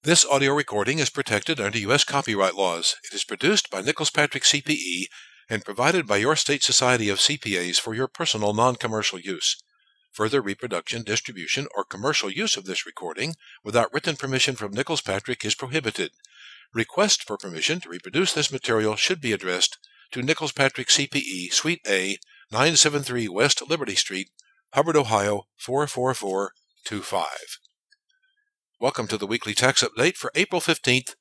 This audio recording is protected under U.S. copyright laws. It is produced by Nichols Patrick CPE and provided by your state society of CPAs for your personal non-commercial use. Further reproduction, distribution, or commercial use of this recording without written permission from Nichols Patrick is prohibited. Request for permission to reproduce this material should be addressed to Nichols Patrick CPE, Suite A, 973 West Liberty Street, Hubbard, Ohio 44425. Welcome to the weekly tax update for April 15th,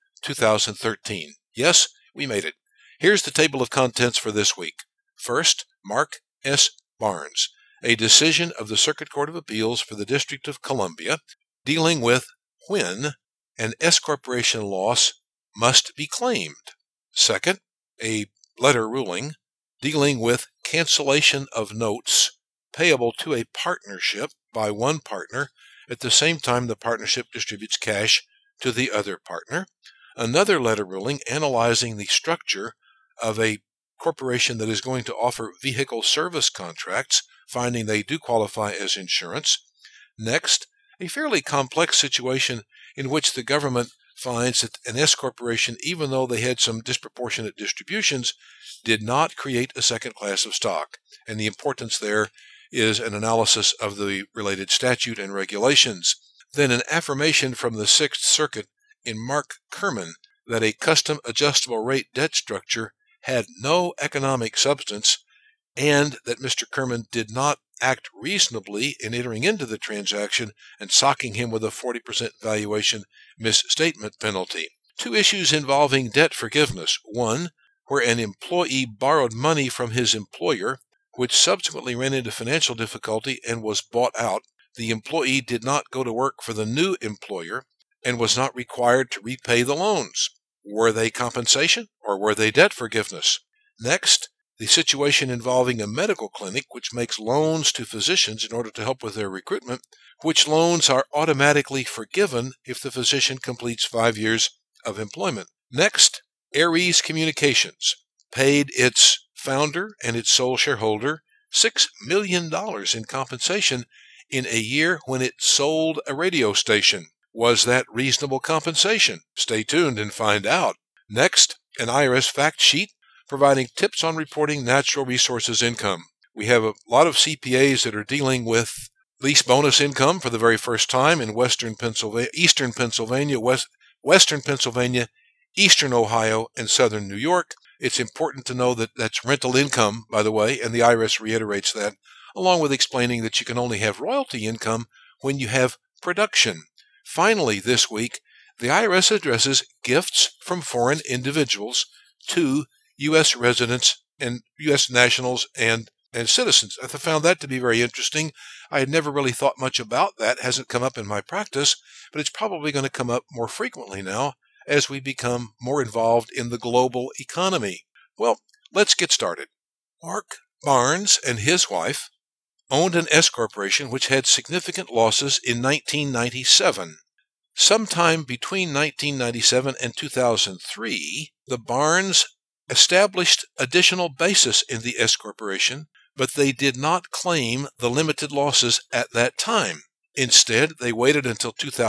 2013. Yes, we made it. Here's the table of contents for this week. First, Mark S. Barnes, a decision of the Circuit Court of Appeals for the District of Columbia dealing with when an S corporation loss must be claimed. Second, a letter ruling dealing with cancellation of notes payable to a partnership by one partner at the same time the partnership distributes cash to the other partner. Another letter ruling analyzing the structure of a corporation that is going to offer vehicle service contracts, finding they do qualify as insurance. Next, a fairly complex situation in which the government finds that an S corporation, even though they had some disproportionate distributions, did not create a second class of stock. And the importance there is an analysis of the related statute and regulations. Then an affirmation from the Sixth Circuit in Mark Kerman that a custom adjustable rate debt structure had no economic substance and that Mr. Kerman did not act reasonably in entering into the transaction and socking him with a 40% valuation misstatement penalty. Two issues involving debt forgiveness. One, where an employee borrowed money from his employer, which subsequently ran into financial difficulty and was bought out. The employee did not go to work for the new employer and was not required to repay the loans. Were they compensation or were they debt forgiveness? Next, the situation involving a medical clinic which makes loans to physicians in order to help with their recruitment, which loans are automatically forgiven if the physician completes 5 years of employment. Next, Aries Communications paid its founder and its sole shareholder $6 million in compensation in a year when it sold a radio station. Was that reasonable compensation? Stay tuned and find out. Next, an IRS fact sheet providing tips on reporting natural resources income. We have a lot of CPAs that are dealing with lease bonus income for the very first time in Eastern Pennsylvania, Eastern Ohio, and Southern New York. It's important to know that that's rental income, by the way, and the IRS reiterates that, along with explaining that you can only have royalty income when you have production. Finally, this week, the IRS addresses gifts from foreign individuals to U.S. residents and U.S. nationals and citizens. I found that to be very interesting. I had never really thought much about that. It hasn't come up in my practice, but it's probably going to come up more frequently now as we become more involved in the global economy. Well, let's get started. Mark Barnes and his wife owned an S corporation which had significant losses in 1997. Sometime between 1997 and 2003, the Barnes established additional basis in the S corporation, but they did not claim the limited losses at that time. Instead, they waited until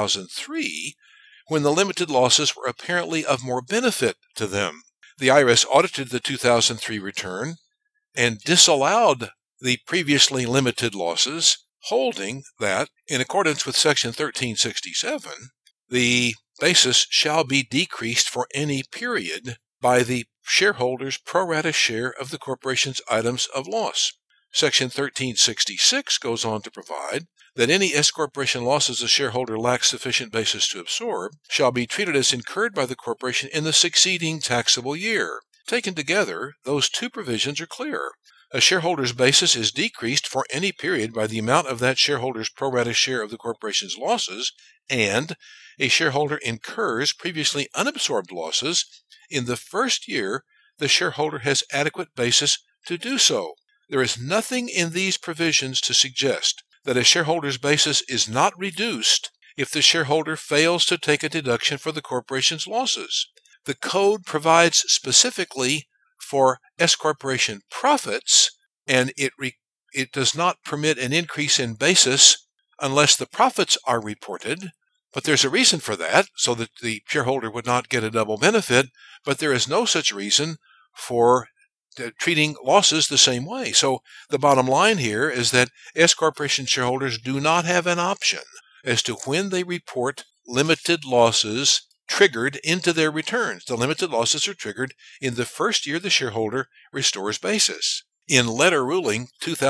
2003 when the limited losses were apparently of more benefit to them. The IRS audited the 2003 return and disallowed the previously limited losses, holding that, in accordance with Section 1367, the basis shall be decreased for any period by the shareholder's pro rata share of the corporation's items of loss. Section 1366 goes on to provide that any S corporation losses a shareholder lacks sufficient basis to absorb shall be treated as incurred by the corporation in the succeeding taxable year. Taken together, those two provisions are clear. A shareholder's basis is decreased for any period by the amount of that shareholder's pro rata share of the corporation's losses, and a shareholder incurs previously unabsorbed losses in the first year the shareholder has adequate basis to do so. There is nothing in these provisions to suggest that a shareholder's basis is not reduced if the shareholder fails to take a deduction for the corporation's losses. The code provides specifically for S corporation profits, and it does not permit an increase in basis unless the profits are reported, But there's a reason for that, so that the shareholder would not get a double benefit, but there is no such reason for treating losses the same way. So the bottom line here is that S Corporation shareholders do not have an option as to when they report limited losses triggered into their returns. The limited losses are triggered in the first year the shareholder restores basis. In letter ruling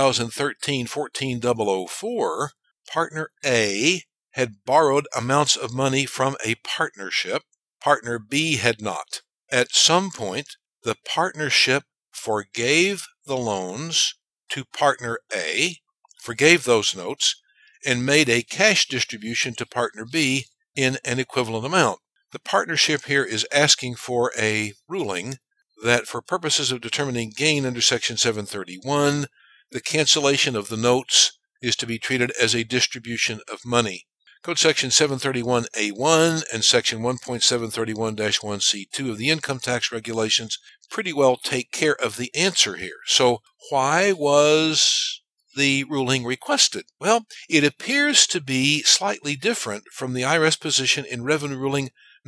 2013-14004, Partner A had borrowed amounts of money from a partnership. Partner B had not. At some point, the partnership forgave the loans to Partner A, forgave those notes, and made a cash distribution to Partner B in an equivalent amount. The partnership here is asking for a ruling that for purposes of determining gain under Section 731, the cancellation of the notes is to be treated as a distribution of money. Code Section 731A1 and Section 1.731-1C2 of the Income Tax Regulations pretty well take care of the answer here. So why was the ruling requested? Well, it appears to be slightly different from the IRS position in Revenue Ruling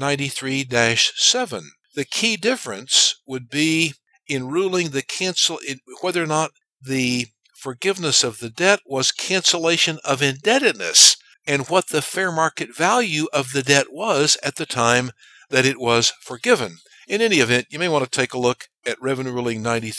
93-7. The key difference would be in ruling whether or not the forgiveness of the debt was cancellation of indebtedness and what the fair market value of the debt was at the time that it was forgiven. In any event, you may want to take a look at Revenue Ruling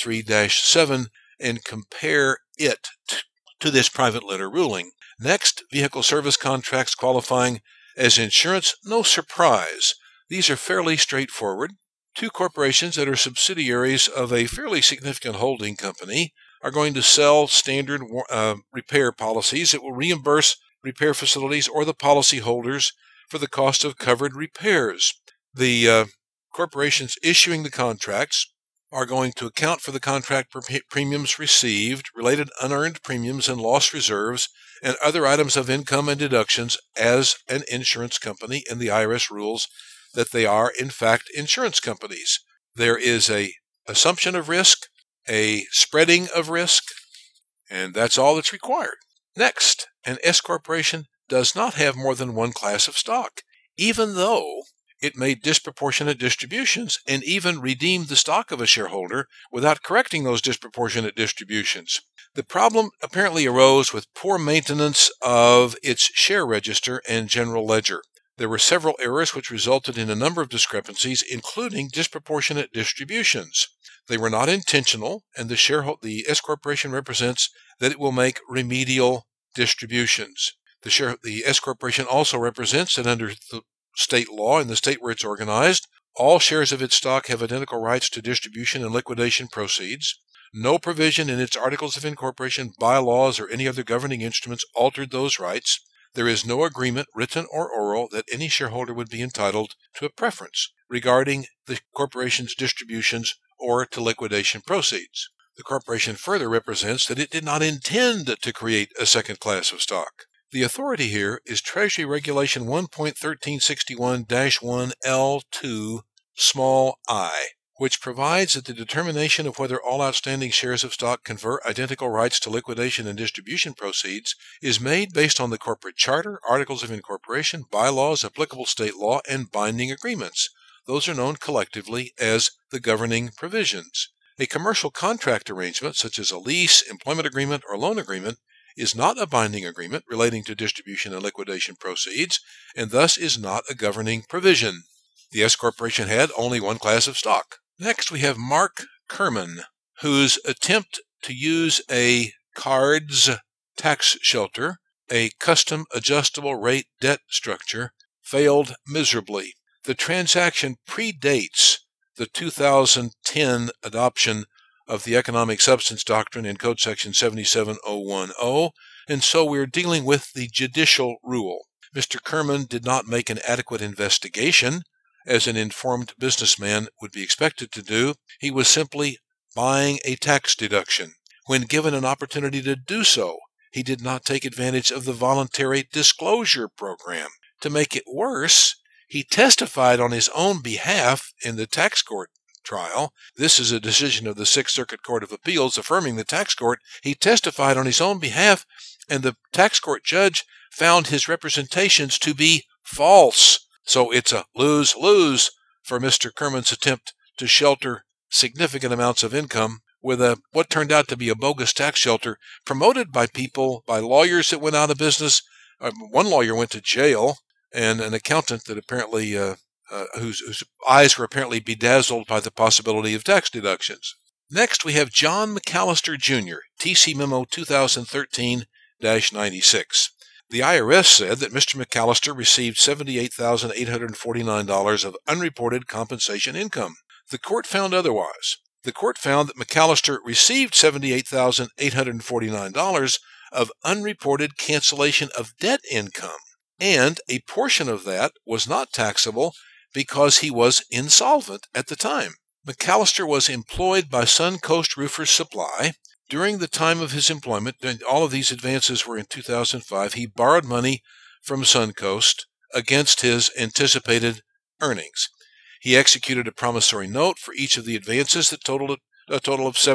93-7 and compare it to this private letter ruling. Next, vehicle service contracts qualifying as insurance, no surprise. These are fairly straightforward. Two corporations that are subsidiaries of a fairly significant holding company are going to sell standard repair policies that will reimburse repair facilities or the policyholders for the cost of covered repairs. The corporations issuing the contracts are going to account for the contract premiums received, related unearned premiums and loss reserves, and other items of income and deductions as an insurance company, and the IRS rules that they are, in fact, insurance companies. There is an assumption of risk, a spreading of risk, and that's all that's required. Next, an S corporation does not have more than one class of stock, even though it made disproportionate distributions and even redeemed the stock of a shareholder without correcting those disproportionate distributions. The problem apparently arose with poor maintenance of its share register and general ledger. There were several errors which resulted in a number of discrepancies, including disproportionate distributions. They were not intentional, and the S corporation represents that it will make remedial distributions. The S corporation also represents that under the state law in the state where it's organized, all shares of its stock have identical rights to distribution and liquidation proceeds. No provision in its articles of incorporation, bylaws, or any other governing instruments altered those rights. There is no agreement, written or oral, that any shareholder would be entitled to a preference regarding the corporation's distributions or to liquidation proceeds. The corporation further represents that it did not intend to create a second class of stock. The authority here is Treasury Regulation 1.1361-1L2 small I, which provides that the determination of whether all outstanding shares of stock confer identical rights to liquidation and distribution proceeds is made based on the corporate charter, articles of incorporation, bylaws, applicable state law, and binding agreements. Those are known collectively as the governing provisions. A commercial contract arrangement, such as a lease, employment agreement, or loan agreement, is not a binding agreement relating to distribution and liquidation proceeds, and thus is not a governing provision. The S corporation had only one class of stock. Next, we have Mark Kerman, whose attempt to use a CARDS tax shelter, a custom adjustable rate debt structure, failed miserably. The transaction predates the 2010 adoption of the economic substance doctrine in Code Section 77010, and so we're dealing with the judicial rule. Mr. Kerman did not make an adequate investigation, as an informed businessman would be expected to do. He was simply buying a tax deduction. When given an opportunity to do so, he did not take advantage of the voluntary disclosure program. To make it worse, he testified on his own behalf in the tax court trial. This is a decision of the Sixth Circuit Court of Appeals affirming the tax court. He testified on his own behalf, and the tax court judge found his representations to be False. So it's a lose-lose for Mr. Kerman's attempt to shelter significant amounts of income with what turned out to be a bogus tax shelter promoted by lawyers that went out of business. One lawyer went to jail, and an accountant that apparently whose eyes were apparently bedazzled by the possibility of tax deductions. Next, we have John McAllister Jr., TC Memo 2013-96. The IRS said that Mr. McAllister received $78,849 of unreported compensation income. The court found otherwise. The court found that McAllister received $78,849 of unreported cancellation of debt income, and a portion of that was not taxable because he was insolvent at the time. McAllister was employed by Suncoast Roofers Supply. During the time of his employment, and all of these advances were in 2005, he borrowed money from Suncoast against his anticipated earnings. He executed a promissory note for each of the advances that totaled a total of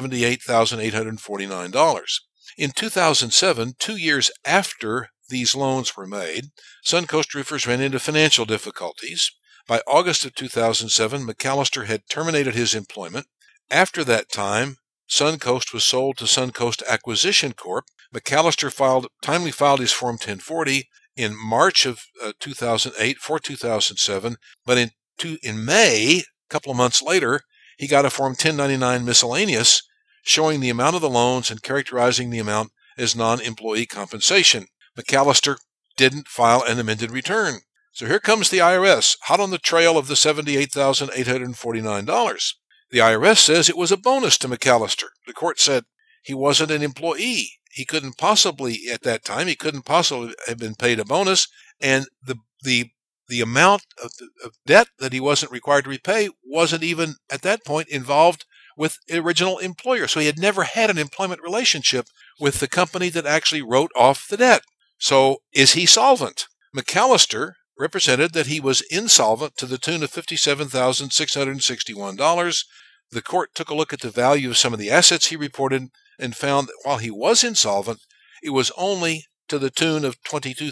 $78,849. In 2007, 2 years after these loans were made, Suncoast Roofers ran into financial difficulties. By August of 2007, McAllister had terminated his employment. After that time, Suncoast was sold to Suncoast Acquisition Corp. McAllister timely filed his Form 1040 in March of 2008 for 2007, but in May, a couple of months later, he got a Form 1099 miscellaneous showing the amount of the loans and characterizing the amount as non-employee compensation. McAllister didn't file an amended return. So here comes the IRS, hot on the trail of the $78,849. The IRS says it was a bonus to McAllister. The court said he wasn't an employee. He couldn't possibly, at that time, have been paid a bonus, and the amount of debt that he wasn't required to repay wasn't even, at that point, involved with the original employer. So he had never had an employment relationship with the company that actually wrote off the debt. So is he solvent? McAllister represented that he was insolvent to the tune of $57,661. The court took a look at the value of some of the assets he reported and found that while he was insolvent, it was only to the tune of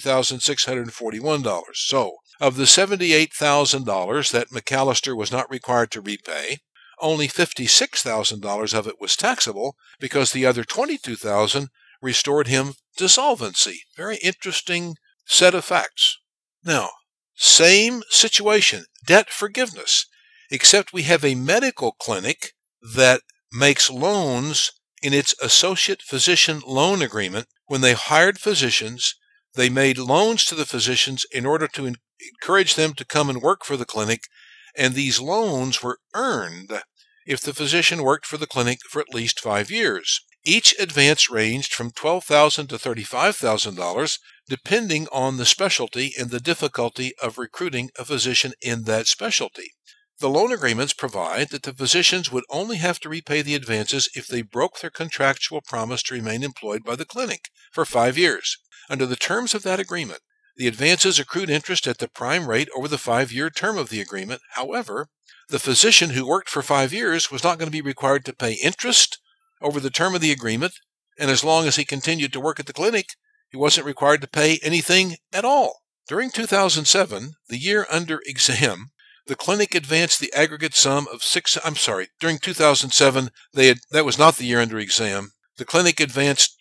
$22,641. So, of the $78,000 that McAllister was not required to repay, only $56,000 of it was taxable because the other $22,000 restored him to solvency. Very interesting set of facts. Now, same situation, debt forgiveness, except we have a medical clinic that makes loans in its associate physician loan agreement. When they hired physicians, they made loans to the physicians in order to encourage them to come and work for the clinic, and these loans were earned if the physician worked for the clinic for at least 5 years. Each advance ranged from $12,000 to $35,000, depending on the specialty and the difficulty of recruiting a physician in that specialty. The loan agreements provide that the physicians would only have to repay the advances if they broke their contractual promise to remain employed by the clinic for 5 years. Under the terms of that agreement, the advances accrued interest at the prime rate over the 5-year term of the agreement. However, the physician who worked for 5 years was not going to be required to pay interest over the term of the agreement, and as long as he continued to work at the clinic, he wasn't required to pay anything at all. During 2007, the year under exam, the clinic advanced the aggregate sum of during 2007, that was not the year under exam. The clinic advanced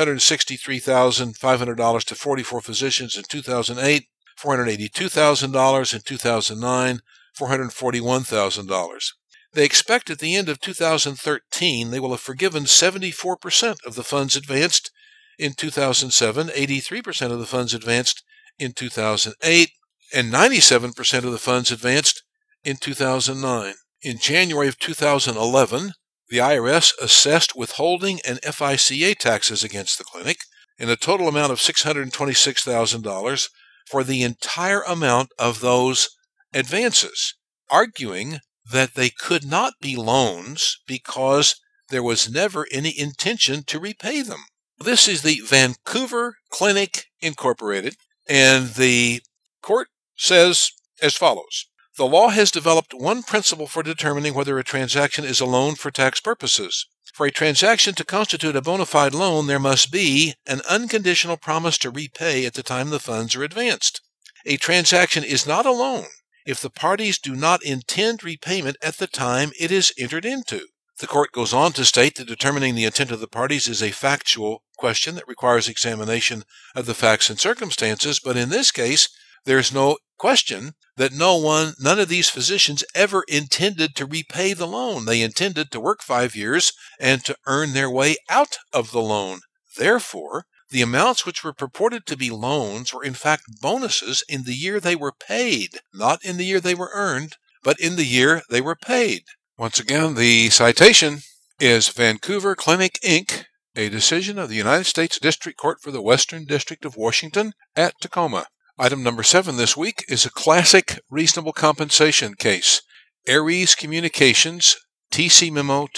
$663,500 to 44 physicians in 2008, $482,000 in 2009, $441,000. They expect at the end of 2013 they will have forgiven 74% of the funds advanced in 2007, 83% of the funds advanced in 2008, and 97% of the funds advanced in 2009. In January of 2011, the IRS assessed withholding and FICA taxes against the clinic in a total amount of $626,000 for the entire amount of those advances, arguing that they could not be loans because there was never any intention to repay them. This is the Vancouver Clinic Incorporated, and the court says as follows. The law has developed one principle for determining whether a transaction is a loan for tax purposes. For a transaction to constitute a bona fide loan, there must be an unconditional promise to repay at the time the funds are advanced. A transaction is not a loan if the parties do not intend repayment at the time it is entered into. The court goes on to state that determining the intent of the parties is a factual question that requires examination of the facts and circumstances, but in this case, there's no question that none of these physicians ever intended to repay the loan. They intended to work 5 years and to earn their way out of the loan. Therefore, the amounts which were purported to be loans were in fact bonuses in the year they were paid, not in the year they were earned, but in the year they were paid. Once again, the citation is Vancouver Clinic, Inc., a decision of the United States District Court for the Western District of Washington at Tacoma. Item number 7 this week is a classic reasonable compensation case. Aries Communications, TC Memo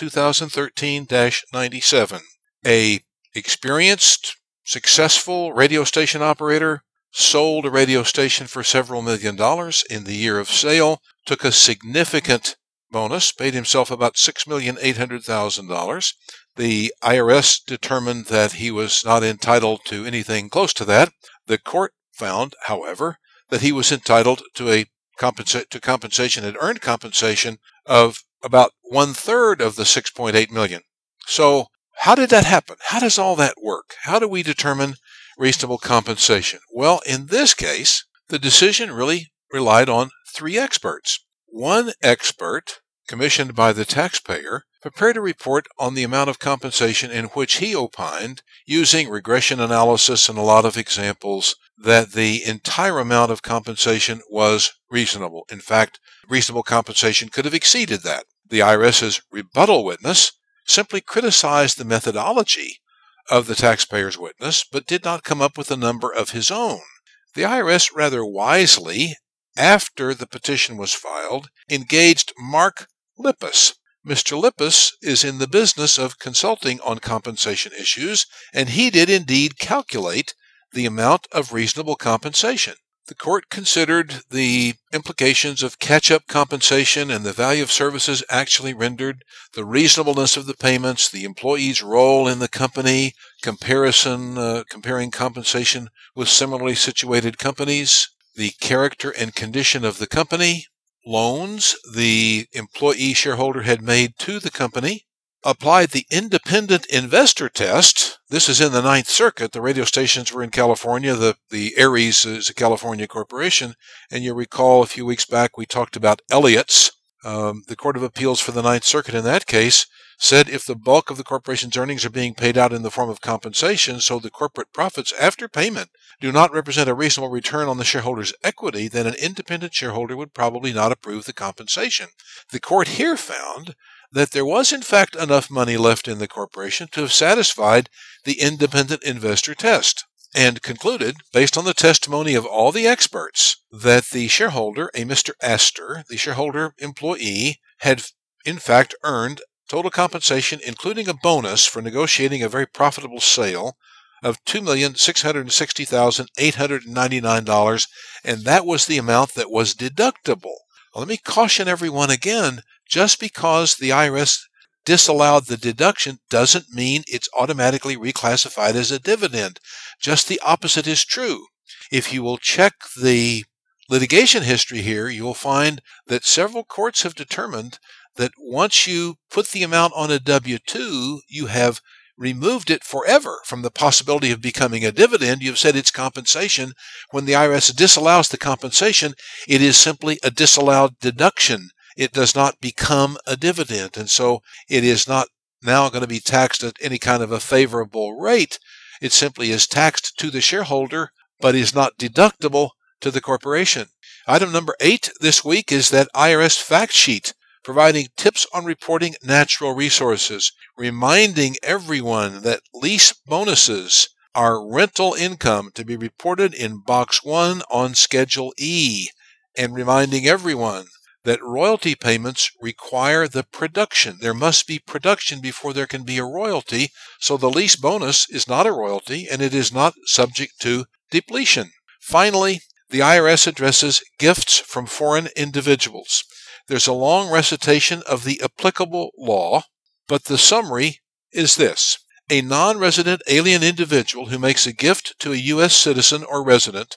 2013-97. A experienced, successful radio station operator sold a radio station for several $1 million in the year of sale, took a significant bonus, paid himself about $6,800,000. The IRS determined that he was not entitled to anything close to that. The court found, however, that he was entitled to compensation, had earned compensation of about 1/3 of the $6.8 million. So how did that happen? How does all that work? How do we determine reasonable compensation? Well, in this case, the decision really relied on 3 experts. One expert, commissioned by the taxpayer, prepared a report on the amount of compensation in which he opined, using regression analysis and a lot of examples, that the entire amount of compensation was reasonable. In fact, reasonable compensation could have exceeded that. The IRS's rebuttal witness simply criticized the methodology of the taxpayer's witness, but did not come up with a number of his own. The IRS rather wisely, after the petition was filed, engaged Mark Lippis. Mr. Lippis is in the business of consulting on compensation issues, and he did indeed calculate the amount of reasonable compensation. The court considered the implications of catch-up compensation and the value of services actually rendered, the reasonableness of the payments, the employee's role in the company, comparing compensation with similarly situated companies, the character and condition of the company, loans the employee shareholder had made to the company, applied the independent investor test. This is in the Ninth Circuit. The radio stations were in California. The Aries is a California corporation. And you recall a few weeks back we talked about Elliott's. The Court of Appeals for the Ninth Circuit in that case said if the bulk of the corporation's earnings are being paid out in the form of compensation, so the corporate profits after payment do not represent a reasonable return on the shareholder's equity, then an independent shareholder would probably not approve the compensation. The court here found that there was in fact enough money left in the corporation to have satisfied the independent investor test, and concluded, based on the testimony of all the experts, that the shareholder, a Mr. Astor, the shareholder employee, had in fact earned total compensation, including a bonus for negotiating a very profitable sale, of $2,660,899, and that was the amount that was deductible. Well, let me caution everyone again, just because the IRS disallowed the deduction doesn't mean it's automatically reclassified as a dividend. Just the opposite is true. If you will check the litigation history here, you will find that several courts have determined that once you put the amount on a W-2, you have removed it forever from the possibility of becoming a dividend. You've said it's compensation. When the IRS disallows the compensation, it is simply a disallowed deduction. It does not become a dividend, and so it is not now going to be taxed at any kind of a favorable rate. It simply is taxed to the shareholder, but is not deductible to the corporation. Item number 8 this week is that IRS fact sheet providing tips on reporting natural resources, reminding everyone that lease bonuses are rental income to be reported in Box 1 on Schedule E, and reminding everyone that royalty payments require the production. There must be production before there can be a royalty, so the lease bonus is not a royalty and it is not subject to depletion. Finally, the IRS addresses gifts from foreign individuals. There's a long recitation of the applicable law, but the summary is this. A non-resident alien individual who makes a gift to a U.S. citizen or resident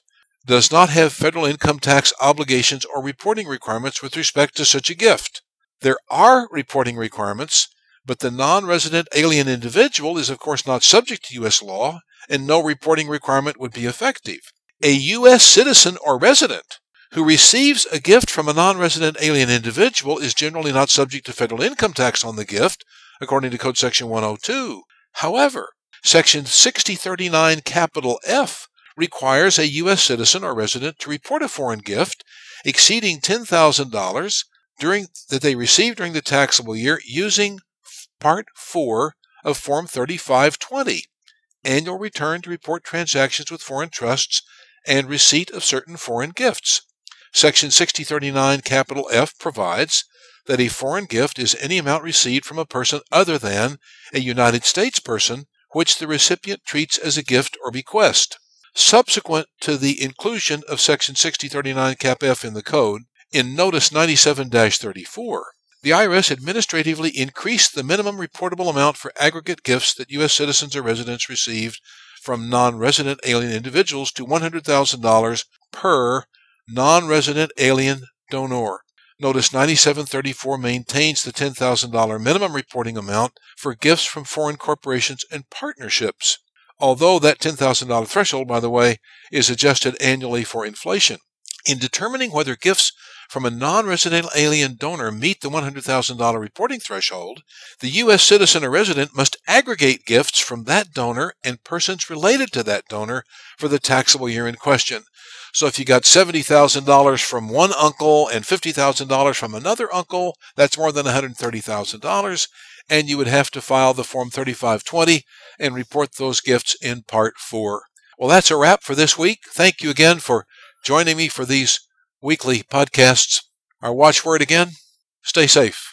does not have federal income tax obligations or reporting requirements with respect to such a gift. There are reporting requirements, but the non-resident alien individual is of course not subject to U.S. law, and no reporting requirement would be effective. A U.S. citizen or resident who receives a gift from a non-resident alien individual is generally not subject to federal income tax on the gift, according to Code Section 102. During Section 6039 capital F requires a U.S. citizen or resident to report a foreign gift exceeding $10,000 that they received during the taxable year using Part 4 of Form 3520, Annual Return to Report Transactions with Foreign Trusts and Receipt of Certain Foreign Gifts. Section 6039 capital F provides that a foreign gift is any amount received from a person other than a United States person which the recipient treats as a gift or bequest. Subsequent to the inclusion of Section 6039 Cap F in the Code, in Notice 97-34, the IRS administratively increased the minimum reportable amount for aggregate gifts that U.S. citizens or residents received from non-resident alien individuals to $100,000 per non-resident alien donor. Notice 97-34 maintains the $10,000 minimum reporting amount for gifts from foreign corporations and partnerships, although that $10,000 threshold, by the way, is adjusted annually for inflation. In determining whether gifts from a non-resident alien donor meet the $100,000 reporting threshold, the U.S. citizen or resident must aggregate gifts from that donor and persons related to that donor for the taxable year in question. So if you got $70,000 from one uncle and $50,000 from another uncle, that's more than $130,000, and you would have to file the Form 3520 and report those gifts in Part 4. Well, that's a wrap for this week. Thank you again for joining me for these weekly podcasts. Our watchword again, stay safe.